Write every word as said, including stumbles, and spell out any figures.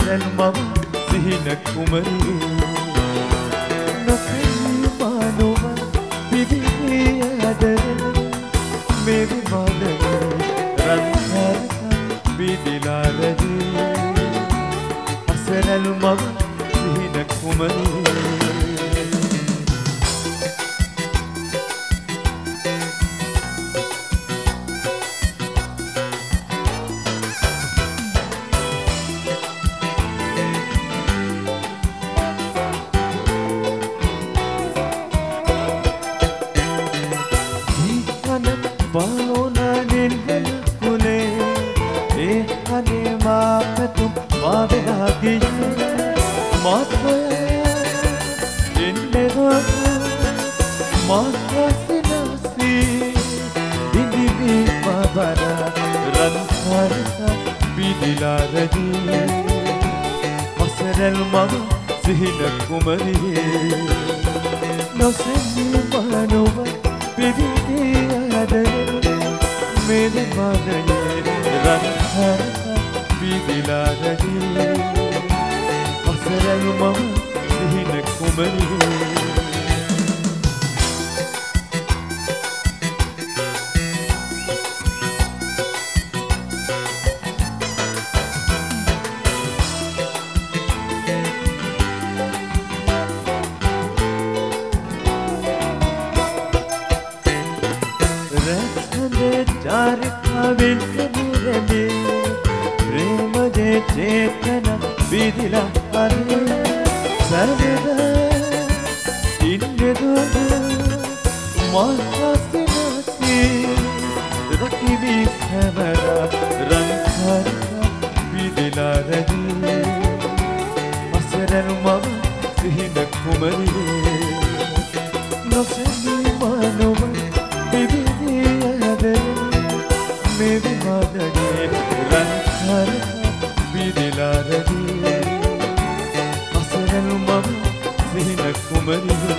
අසරල් මම සිහින කුමරිය නොසීමානුව විවිධ අදරන මේ විමානයේ රන්හරක විදිලා රජේ අසරල් මම සිහින කුමරිය අසරල් මම සිහින කුමරියේ නොසීමානුව විවිධ අදරන මේ විමානයේ රන්හරක විදිලා රජේ අසරල් මම සිහින කුමරියේ चेतना विधिला हरे सर्वदा इन्ने दो मासी रखी समरा रंग विधिला रजी असरल मम सिहिन कुमरिये नसनी मानव विधियादे मे विमादे रंग विदिला रजी असरल मम सिहिन कुमरिये